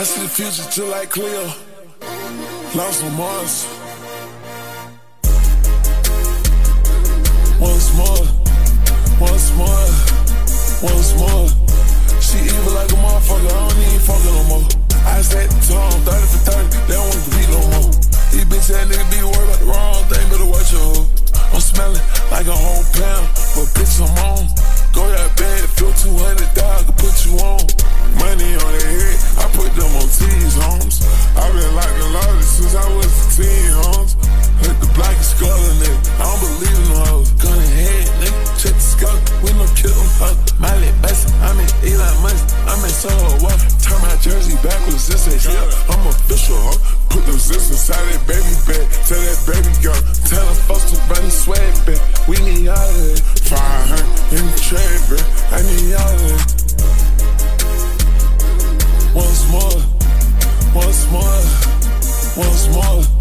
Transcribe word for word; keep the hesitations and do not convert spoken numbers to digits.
I see the future just like Cleo. Lost on Mars. Once more, once more, once more. She evil like a motherfucker, I don't even fuck her no more. I said the tone, thirty for thirty, they don't want to compete no more. These bitch ass niggas be worried about the wrong thing, better watch your hoe. I'm smelling like a whole pound, but bitch I'm on. Go that bed, feel two hundred thousand, can put you on. Money on their head, I put them on T's homes. I been like a lot since I was a teen, homes. Hit the black and skull in it, I don't believe in no hoes. Gun in head, nigga, check the skull, we no kill them hoes. My lip bustin', I'm in Elon Musk, I'm in Soho Walk. Turn my jersey backwards, this ain't shit, I'm official, ho. Put them zips inside that baby bed, tell that baby go. Tell them folks to run the swag back, we need all of it. five hundred in the trade, bro, I need all of it. Once more, once more, once more.